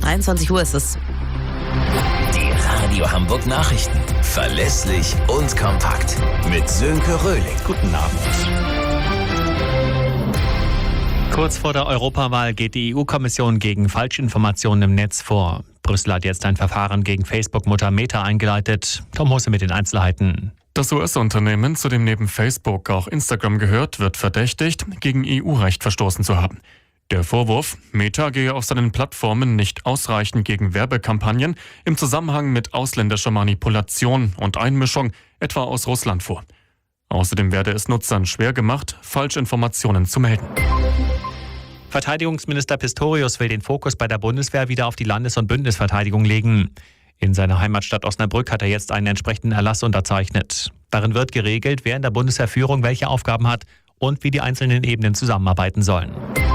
23 Uhr ist es. Die Radio Hamburg Nachrichten. Verlässlich und kompakt. Mit Sönke Röhling. Guten Abend. Kurz vor der Europawahl geht die EU-Kommission gegen Falschinformationen im Netz vor. Brüssel hat jetzt ein Verfahren gegen Facebook-Mutter Meta eingeleitet. Tom Husse mit den Einzelheiten. Das US-Unternehmen, zu dem neben Facebook auch Instagram gehört, wird verdächtigt, gegen EU-Recht verstoßen zu haben. Der Vorwurf, Meta gehe auf seinen Plattformen nicht ausreichend gegen Werbekampagnen im Zusammenhang mit ausländischer Manipulation und Einmischung, etwa aus Russland, vor. Außerdem werde es Nutzern schwer gemacht, Falschinformationen zu melden. Verteidigungsminister Pistorius will den Fokus bei der Bundeswehr wieder auf die Landes- und Bündnisverteidigung legen. In seiner Heimatstadt Osnabrück hat er jetzt einen entsprechenden Erlass unterzeichnet. Darin wird geregelt, wer in der Bundeswehrführung welche Aufgaben hat und wie die einzelnen Ebenen zusammenarbeiten sollen.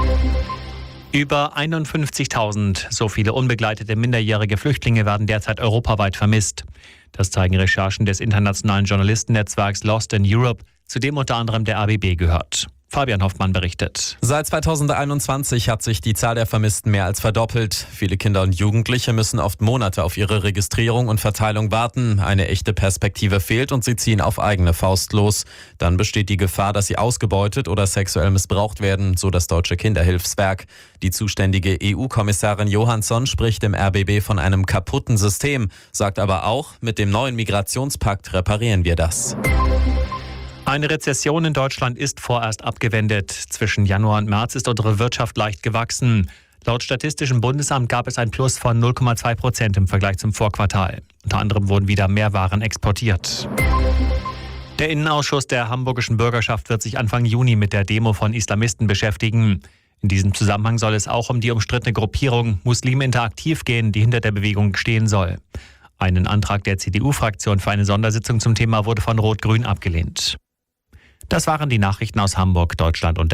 Über 51.000, so viele unbegleitete minderjährige Flüchtlinge werden derzeit europaweit vermisst. Das zeigen Recherchen des internationalen Journalistennetzwerks Lost in Europe, zu dem unter anderem der RBB gehört. Fabian Hoffmann berichtet. Seit 2021 hat sich die Zahl der Vermissten mehr als verdoppelt. Viele Kinder und Jugendliche müssen oft Monate auf ihre Registrierung und Verteilung warten. Eine echte Perspektive fehlt und sie ziehen auf eigene Faust los. Dann besteht die Gefahr, dass sie ausgebeutet oder sexuell missbraucht werden, so das Deutsche Kinderhilfswerk. Die zuständige EU-Kommissarin Johansson spricht im RBB von einem kaputten System, sagt aber auch, mit dem neuen Migrationspakt reparieren wir das. Eine Rezession in Deutschland ist vorerst abgewendet. Zwischen Januar und März ist unsere Wirtschaft leicht gewachsen. Laut Statistischem Bundesamt gab es ein Plus von 0,2% im Vergleich zum Vorquartal. Unter anderem wurden wieder mehr Waren exportiert. Der Innenausschuss der hamburgischen Bürgerschaft wird sich Anfang Juni mit der Demo von Islamisten beschäftigen. In diesem Zusammenhang soll es auch um die umstrittene Gruppierung Muslime Interaktiv gehen, die hinter der Bewegung stehen soll. Einen Antrag der CDU-Fraktion für eine Sondersitzung zum Thema wurde von Rot-Grün abgelehnt. Das waren die Nachrichten aus Hamburg, Deutschland und